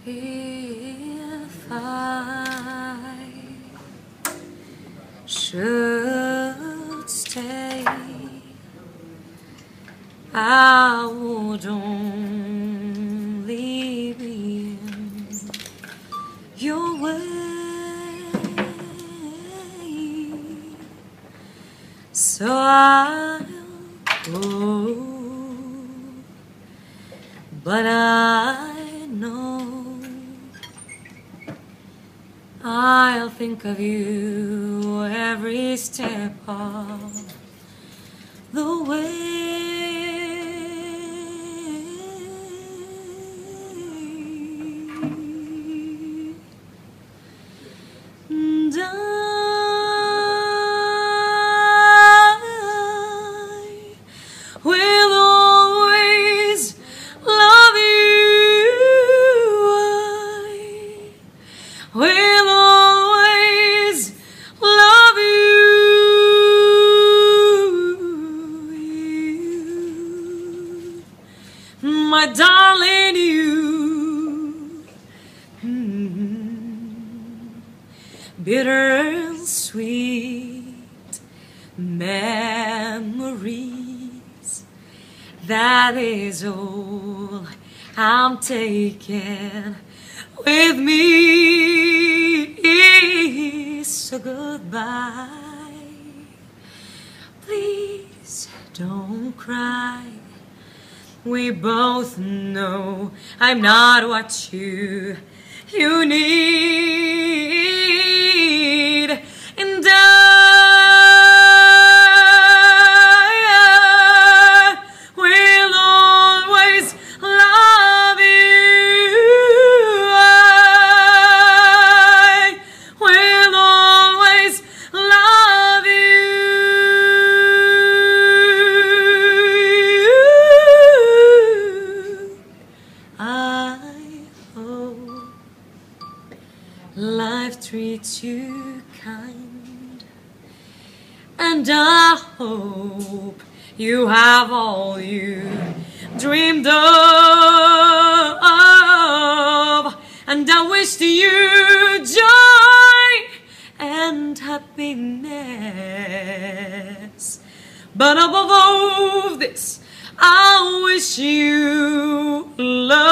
If I should stay, I would only be in your way, so I'll go, but I know I'll think of you every step of the way. And I will always love you. I will always love you, my darling, you. Bitter and sweet memories, that is all I'm taking with me. So goodbye, please don't cry. We both know I'm not what you need, and I will always love you. I will always love you. I hope life treats you kind, and I hope you have all you dreamed of, and I wish you joy and happiness, but above all this, I wish you love.